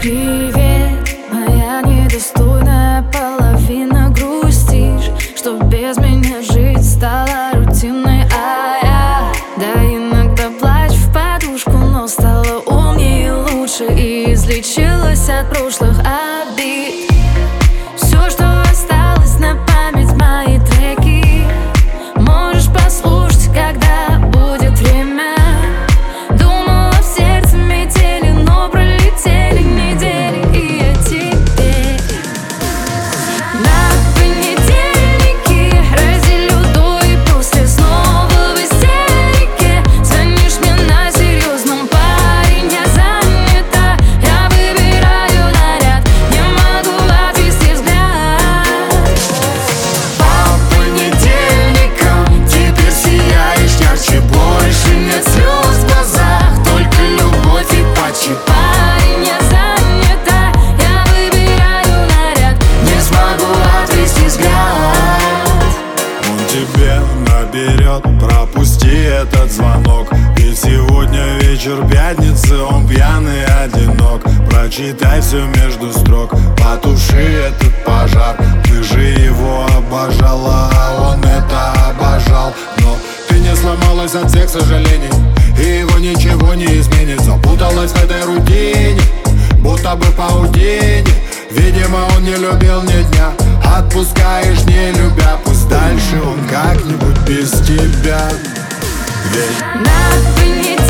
Привет, моя недостойная половина. Грустишь, что без меня жить стала рутиной, да иногда плачь в подушку, но стала умнее и лучше, и излечилась от прошлых обид. Все, что осталось на память, мои треки, можешь послушать, когда будет время. Думала, в сердце метели, но пролетели недели, и я теперь на понедельнике разделю до и после, снова в истерике. Звонишь мне на серьезном: парень, я занята, я выбираю наряд, не могу отвести взгляд. По понедельникам теперь сияешь ярче, больше нет слез в глазах, только любовь и почти. Парень, я занята, я выбираю наряд, Не смогу отвести взгляд. Он тебе наберет, пропусти этот звонок, ведь сегодня вечер пятницы, он пьяный и одинок. Прочитай все между строк, потуши этот пожар. Ты же его обожала, а он это обожал. Но ты не сломалась от всех сожалений, и его ничего не изменит. Запуталась в этой рутине, будто бы в паутине. Видимо, он не любил ни дня, отпускаешь не любя. Пусть дальше он как-нибудь без тебя. Ведь на понедельнике